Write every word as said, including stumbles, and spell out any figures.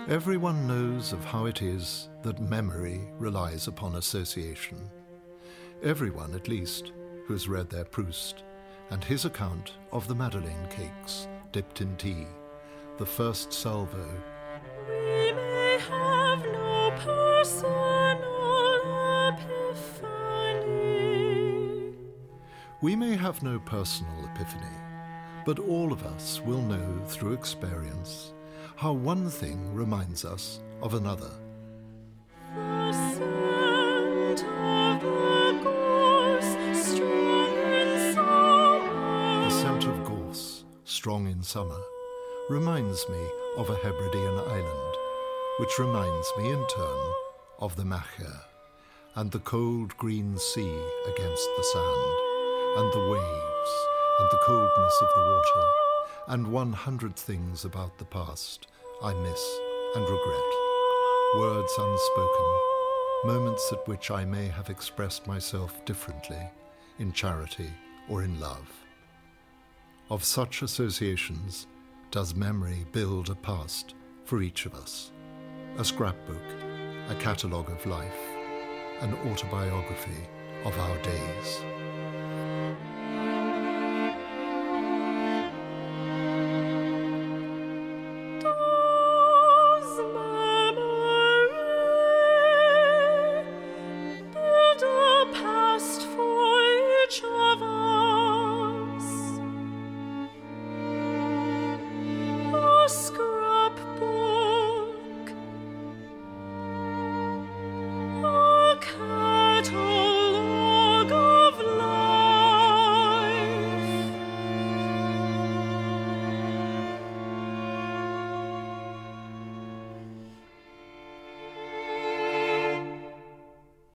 Everyone knows of how it is that memory relies upon association. Everyone, at least, who has read their Proust and his account of the Madeleine cakes dipped in tea, the first salvo. We may have no personal epiphany. We may have no personal epiphany, but all of us will know through experience how one thing reminds us of another. The scent of the gorse, strong in summer. The scent of gorse, strong in summer, reminds me of a Hebridean island, which reminds me in turn of the Machair, and the cold green sea against the sand, and the waves, and the coldness of the water, and one hundred things about the past I miss and regret, words unspoken, moments at which I may have expressed myself differently, in charity or in love. Of such associations does memory build a past for each of us, a scrapbook, a catalogue of life, an autobiography of our days.